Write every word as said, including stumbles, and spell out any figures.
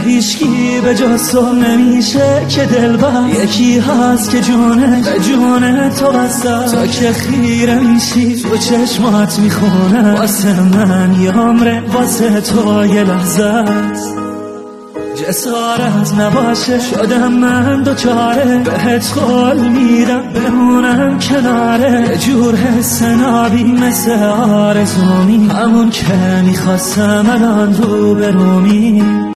هیچکی به جز تو نمیشه که دلبر. یکی هست که جونه به جونه تو بسته، تو که خیره میشی تو چشمات میخونه. واسه من یه عمره واسه تو یه لحظه است. جسارت نباشه شدم من دوچاره، بهت قول میدم بمونم کناره. یه جور حس نابی مثل آرزومی، همون که میخواستم الان رو برومی.